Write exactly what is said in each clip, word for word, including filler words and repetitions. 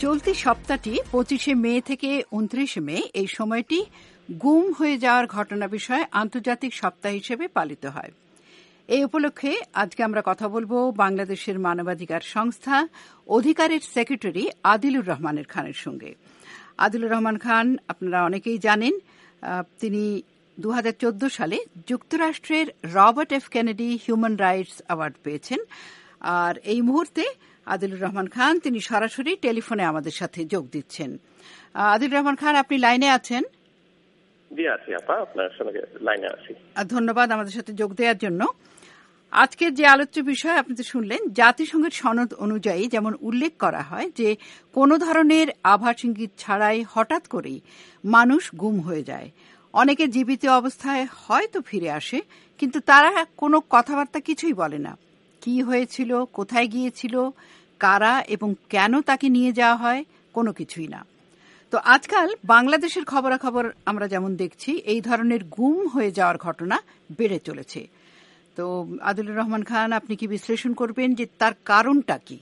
চলতি সপ্তাহটি পঁচিশে মে থেকে উনত্রিশে মে এই সময়টি গুম হয়ে যাওয়ার ঘটনা বিষয়ে আন্তর্জাতিক সপ্তাহ হিসেবে পালিত হয়। এই উপলক্ষে আজকে আমরা কথা বলবো বাংলাদেশের মানবাধিকার সংস্থা অধিকারের সেক্রেটারি আদিলুর রহমানের খানের সঙ্গে। আদিলুর রহমান খান আপনারা অনেকেই জানেন, তিনি দু হাজার চোদ্দ সালে যুক্তরাষ্ট্রের Robert F Kennedy human rights award পেয়েছেন। আর এই মুহূর্তে আদিলুর রহমান খান তিনি সরাসরি টেলিফোনে আমাদের সাথে যোগ দিচ্ছেন। আদিলুর রহমান খান, আপনি লাইনে আছেন? জি আছি আপা, আপনার সঙ্গে লাইনে আছি। ধন্যবাদ আমাদের সাথে যোগ দেওয়ার জন্য। আজকের যে আলোচ্য বিষয় আপনি তো শুনলেন, জাতিসংঘের সনদ অনুযায়ী যেমন উল্লেখ করা হয় যে কোনো ধরনের আভাস ইঙ্গিত ছাড়াই হঠাৎ করেই মানুষ গুম হয়ে যায়। অনেকে জীবিত অবস্থায় হয়তো ফিরে আসে, কিন্তু তারা কোনো কথাবার্তা কিছুই বলে না। কি হয়েছিল, কোথায় গিয়েছিল, কারা এবং কেন তাকে নিয়ে যাওয়া হয়, কোনো কিছুই না। তো আজকাল বাংলাদেশের খবরাখবর আমরা যেমন দেখছি, এই ধরনের গুম হয়ে যাওয়ার ঘটনা বেড়ে চলেছে। তো আদিলুর রহমান খান, আপনি কি বিশ্লেষণ করবেন যে তার কারণটা কি?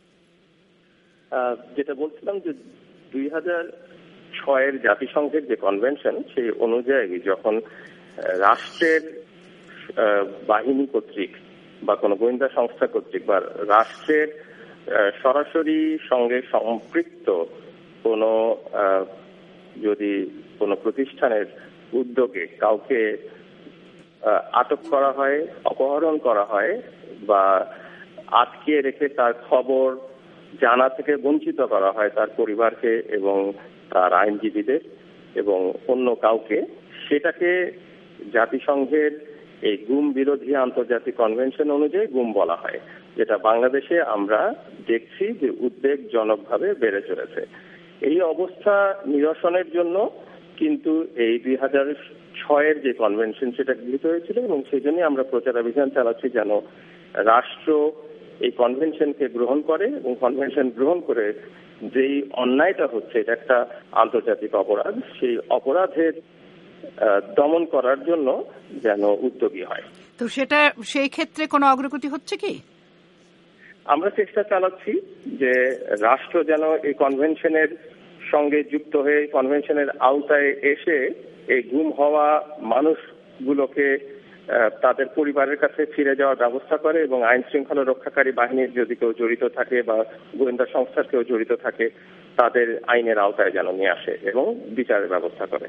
যেটা বলছিলাম যে দুই হাজার ছয়ের জাতিসংঘের যে কনভেনশন, সেই অনুযায়ী যখন রাষ্ট্রের বাহিনী কর্তৃক বা কোনো গোয়েন্দা সংস্থা কর্তৃক বা রাষ্ট্রের সরাসরি সঙ্গে সম্পৃক্ত কোনো যদি কোনো প্রতিষ্ঠানের উদ্যোগে কাউকে আটক করা হয়, অপহরণ করা হয় বা আটকে রেখে তার খবর জানা থেকে বঞ্চিত করা হয় তার পরিবারকে এবং তার আইনজীবীদের এবং অন্য কাউকে, সেটাকে জাতিসংঘের এই গুম বিরোধী আন্তর্জাতিক কনভেনশন অনুযায়ী গুম বলা হয়, যেটা বাংলাদেশে আমরা দেখছি যে উদ্বেগজনকভাবে বেড়ে চলেছে। এই অবস্থা নিরসনের জন্য কিন্তু এই দুই হাজার ছয়ের যে কনভেনশন সেটা গৃহীত হয়েছিল এবং সেই জন্যই আমরা প্রচারাভিযান চালাচ্ছি যেন রাষ্ট্র এই কনভেনশনকে গ্রহণ করে এবং কনভেনশন গ্রহণ করে যেই অন্যায়টা হচ্ছে, এটা একটা আন্তর্জাতিক অপরাধ, সেই অপরাধের দমন করার জন্য যেন উদ্যোগী হয়। তো সেটা সেই ক্ষেত্রে কোনো অগ্রগতি হচ্ছে কি? আমরা চেষ্টা চালাচ্ছি যে রাষ্ট্র যেন এই কনভেনশনের সঙ্গে যুক্ত হয়ে কনভেনশনের আওতায় এসে এই গুম হওয়া মানুষগুলোকে তাদের পরিবারের কাছে ফিরে যাওয়ার ব্যবস্থা করে এবং আইন শৃঙ্খলা রক্ষাকারী বাহিনীর যদি কেউ জড়িত থাকে বা গোয়েন্দা সংস্থার কেউ জড়িত থাকে তাদের আইনের আওতায় যেন নিয়ে আসে এবং বিচারের ব্যবস্থা করে।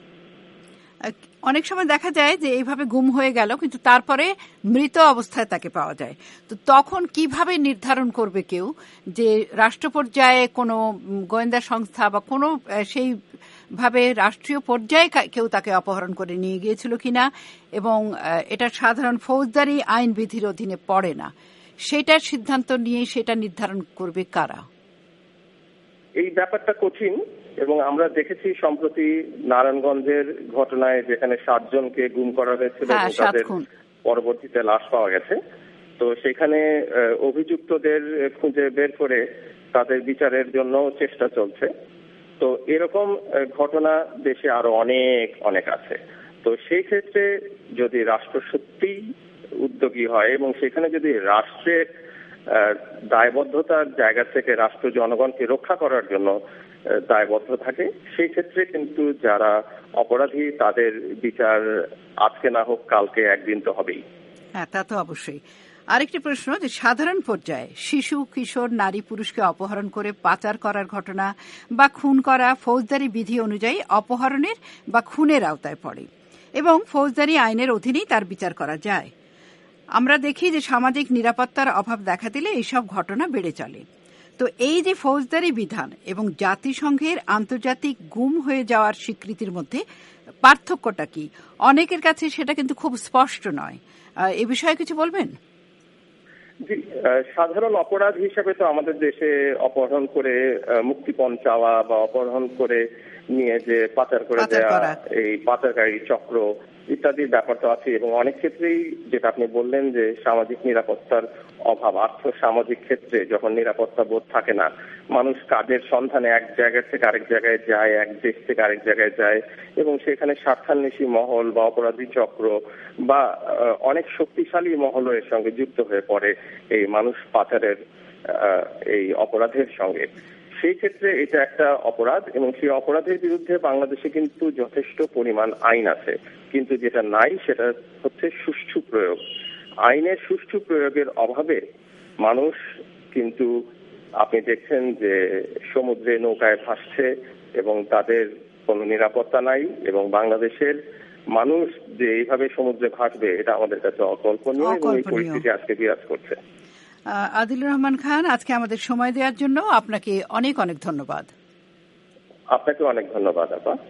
অনেক সময় দেখা যায় যে এইভাবে গুম হয়ে গেল, কিন্তু তারপরে মৃত অবস্থায় তাকে পাওয়া যায়। তো তখন কিভাবে নির্ধারণ করবে কেউ যে রাষ্ট্র পর্যায়ে কোনো গোয়েন্দা সংস্থা বা কোনো সেই ভাবে রাষ্ট্রীয় পর্যায়ে কেউ তাকে অপহরণ করে নিয়ে গিয়েছিল কিনা এবং এটা সাধারণ ফৌজদারি আইন বিধির অধীনে পড়ে না, সেটার সিদ্ধান্ত নিয়ে সেটা নির্ধারণ করবে কারা? এই ব্যাপারটা কঠিন এবং আমরা দেখেছি সম্প্রতি নারায়ণগঞ্জের ঘটনায় যেখানে সাতজনকে গুম করা হয়েছিল এবং তাদের পরবর্তীতে লাশ পাওয়া গেছে। তো সেখানে অভিযুক্তদের খুঁজে বের করে তাদের বিচারের জন্য চেষ্টা চলছে। তো এরকম ঘটনা দেশে আরো অনেক অনেক আছে। তো সেই ক্ষেত্রে যদি রাষ্ট্র সত্যি উদ্যোগী হয় এবং সেখানে যদি রাষ্ট্রের দায়বদ্ধতার জায়গা থেকে রাষ্ট্র জনগণকে রক্ষা করার জন্য দায়বদ্ধ থাকে, সেই ক্ষেত্রে কিন্তু যারা অপরাধী তাদের বিচার আজকে না হোক কালকে একদিন তো হবেই। হ্যাঁ, তা তো অবশ্যই। আরেকটি প্রশ্ন, যে সাধারণ পর্যায়ে শিশু, কিশোর, নারী, পুরুষকে অপহরণ করে পাচার করার ঘটনা বা খুন করা ফৌজদারি বিধি অনুযায়ী অপহরণের বা খুনের আওতায় পড়ে এবং ফৌজদারি আইনের অধীনেই তার বিচার করা যায়। আমরা দেখি যে সামাজিক নিরাপত্তার অভাব দেখা দিলে এইসব ঘটনা বেড়ে চলে। তো এই যে ফৌজদারি বিধান এবং জাতিসংঘের আন্তর্জাতিক গুম হয়ে যাওয়ার স্বীকৃতির মধ্যে পার্থক্যটা কি? অনেকের কাছে সেটা কিন্তু খুব স্পষ্ট নয়। এ বিষয়ে কিছু বলবেন? জি, সাধারণ অপরাধ হিসেবে তো আমাদের দেশে অপহরণ করে মুক্তিপণ চাওয়া বা অপহরণ করে নিয়ে যে পাচার করে দেওয়া, এই পাচারকারী চক্র ইত্যাদির ব্যাপার তো আছে এবং অনেক ক্ষেত্রেই যেটা আপনি বললেন যে সামাজিক নিরাপত্তার অভাব, আর্থ সামাজিক ক্ষেত্রে যখন নিরাপত্তা বোধ থাকে না, মানুষ কাজের সন্ধানে এক জায়গা থেকে আরেক জায়গায় যায়, এক দেশ থেকে আরেক জায়গায় যায় এবং সেখানে স্বার্থান্বেষী মহল বা অপরাধী চক্র বা অনেক শক্তিশালী মহলের সঙ্গে যুক্ত হয়ে পড়ে এই মানুষ পাচারের এই অপরাধের সঙ্গে। সেই ক্ষেত্রে এটা একটা অপরাধ, এবং সেই অপরাধের বিরুদ্ধে বাংলাদেশে কিন্তু যথেষ্ট পরিমাণ আইন আছে, কিন্তু যেটা নাই সেটা হচ্ছে সুষ্ঠু প্রয়োগ। আইনের সুষ্ঠু প্রয়োগের অভাবে মানুষ কিন্তু আপনি দেখছেন যে সমুদ্রে নৌকায় ভাসছে এবং তাদের কোনো নিরাপত্তা নাই, এবং বাংলাদেশের মানুষ যে এইভাবে সমুদ্রে ভাসবে এটা আমাদের কাছে অকল্পনীয়, এবং এই পরিস্থিতি আজকে বিরাজ করছে। আদিলুর রহমান খান, আজকে আমাদের সময় দেওয়ার জন্য আপনাকে অনেক অনেক ধন্যবাদ। আপনাকে অনেক ধন্যবাদ আপা।